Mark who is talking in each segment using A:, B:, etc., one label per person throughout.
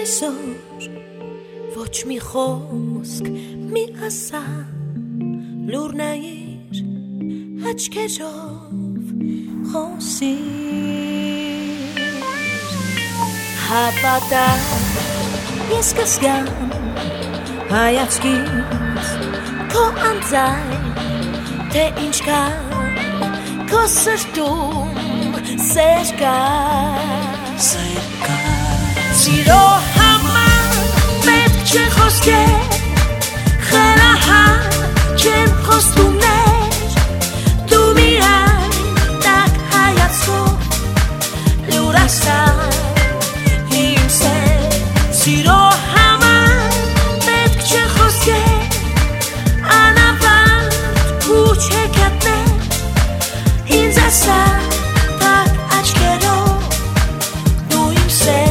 A: այսօր ոչ մի խոսք մի ասա լուրնայիր աչքերով խոսիր հավատա ես կզգամ հայացքից քո անձայն թե ինչ կա քո սրտում սեր կա սիրո համար պետք չէ խոսքեր խելահար չեն խոստումներ դու միայն տակ հայացքով լուր ասա իմ սեր սիրո համար պետք չէ խոսքեր անավարտ ու չեկատներ ինձ ասա տակ աչքերով դու իմ սեր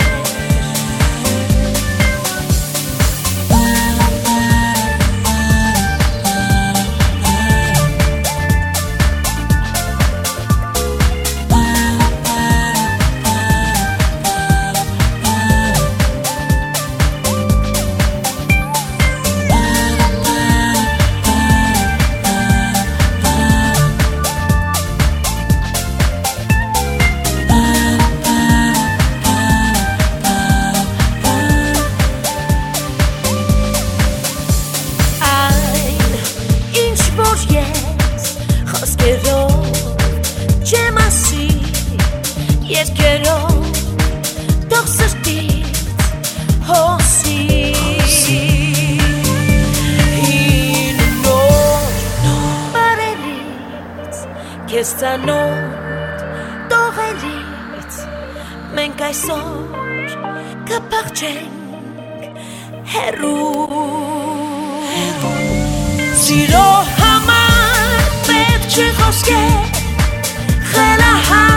A: Կեսանոտ տողելից մենք այսօր կպաղջենք հեռու սիրո համար պետք չէ խոսքեր խելահար